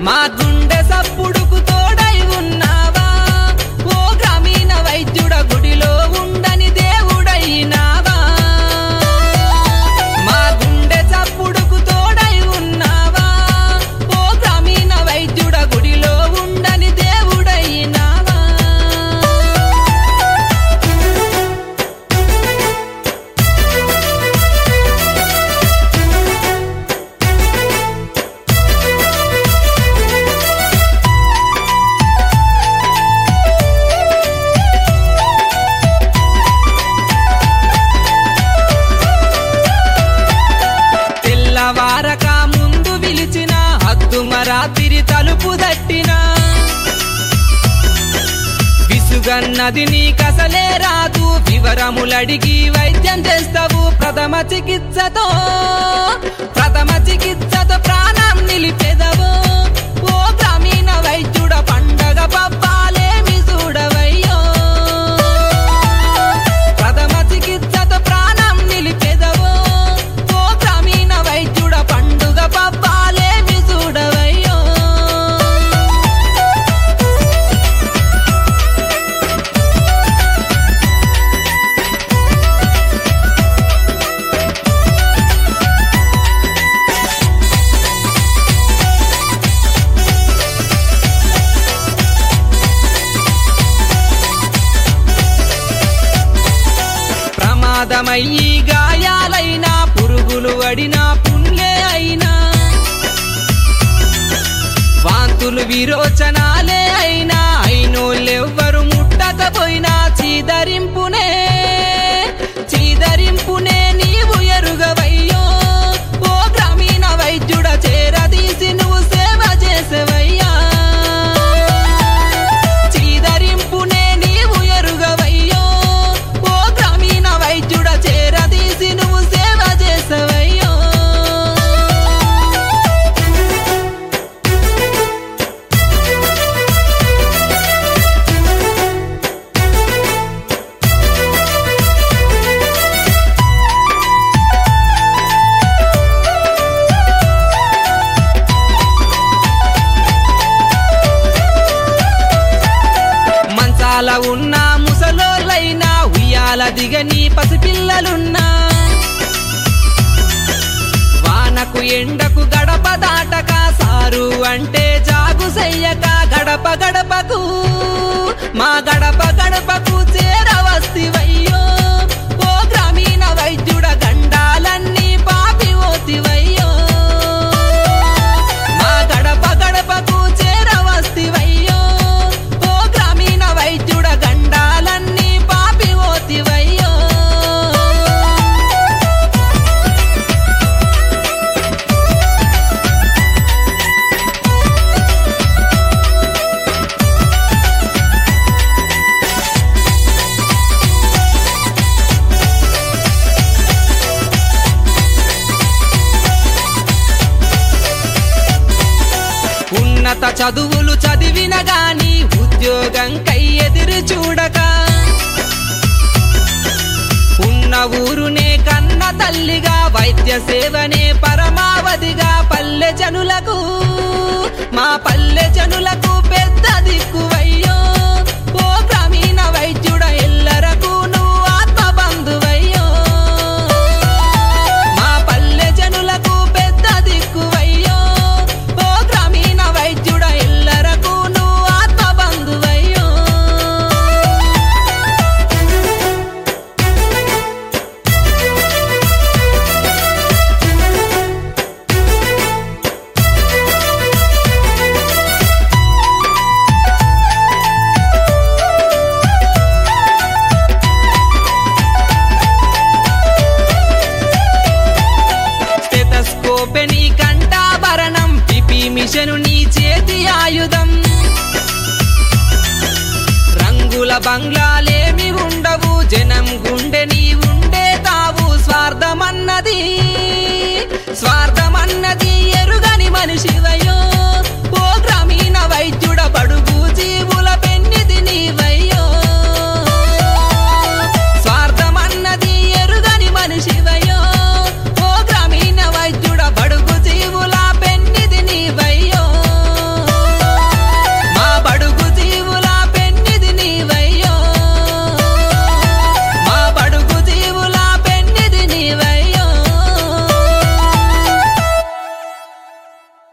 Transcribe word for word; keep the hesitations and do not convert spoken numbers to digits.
మా గుండె సప్పుడుకు తోడై ఉన్నావా ఓ గ్రామీణ వైద్యుడ గుడిలో ఉండని దేవుడైనావా మా గుండె సప్పుడుకు తోడై ఉన్నావా ఓ గ్రామీణ వైద్యుడ గుడిలో ఉండని దేవుడైనావా తెల్లవారక ముందు పిలిచిన హద్దుమరాతిరి తలుపు దట్టిన విసుగన్నది నీకసలే రాదు వివరములడిగి వైద్యం చేస్తావు ప్రథమ చికిత్సతో ప్రథమ చికిత్సతో ప్రాణం నిలిపెదవు ఓ గ్రామీణ వైద్యుడ పండగ పబ్బాలేమి చూడవయ్యో ప్రథమ చికిత్సతో ప్రాణం నిలిపెదవు ఓ గ్రామీణ వైద్యుడ పండుగ పబ్బాలేమి చూడవయ్యో ప్రమాదమయ్యి గాయాలైనా పురుగులు అడినా పుండ్లే అయినా వాంతులు విరోచనాలే అయినా అయినోళ్ళెవ్వరు ముట్టకపోయినా చీదరింపునే చీదరింపునే నీవు ఎరుగవయ్యో ఓ గ్రామీణ వైద్యుడ చేరదీసి నువ్వు సేవ చేసేవయ్యా చీదరింపునే నీవు ఎరుగవయ్యో ఓ గ్రామీణ వైద్యుడ చేరదీసి నువ్వు సేవ చేసేవయ్యో మంచాల ఉన్న ముసలోళ్ళైనా ఉయ్యాల దిగని పసిపిల్లలున్నా వానకు ఎండకు గడప దాటక సారు అంటే జాగు చెయ్యక గడప గడపకు మా గడప గడపకు చేరవస్తివయ్యో ఓ గ్రామీణ వైద్యుడ గండాలన్నీ పాపి ఓతివయ్యో మా గడప గడపకు చేరవస్తివయ్యో ఓ గ్రామీణ వైద్యుడ గండాలన్నీ పాపి ఓతివయ్యో ఉన్నత చదువులు చదివిన గాని ఉద్యోగం కై ఎదురు చూడక ఉన్న ఊరునే కన్న తల్లిగా వైద్య సేవనే పరమావధిగా పల్లె జనులకు మా పల్లె జనులకు పెద్ద దిక్కువయ్యో ఓ గ్రామీణ వైద్యుడ ఎల్లరకు నువ్వు ఆత్మ బంధువయ్యో మా పల్లె జనులకు పెద్ద దిక్కువయ్యో ఓ గ్రామీణ వైద్యుడ ఎల్లరకు నువ్వు ఆత్మ బంధువయ్యో స్టెతస్కోప్ నీ కంఠాభరణం పిపి మిషను నీ చేతి ఆయుధం రంగుల బంగ్లాలేమి ఉండవు జనం గుండె నీ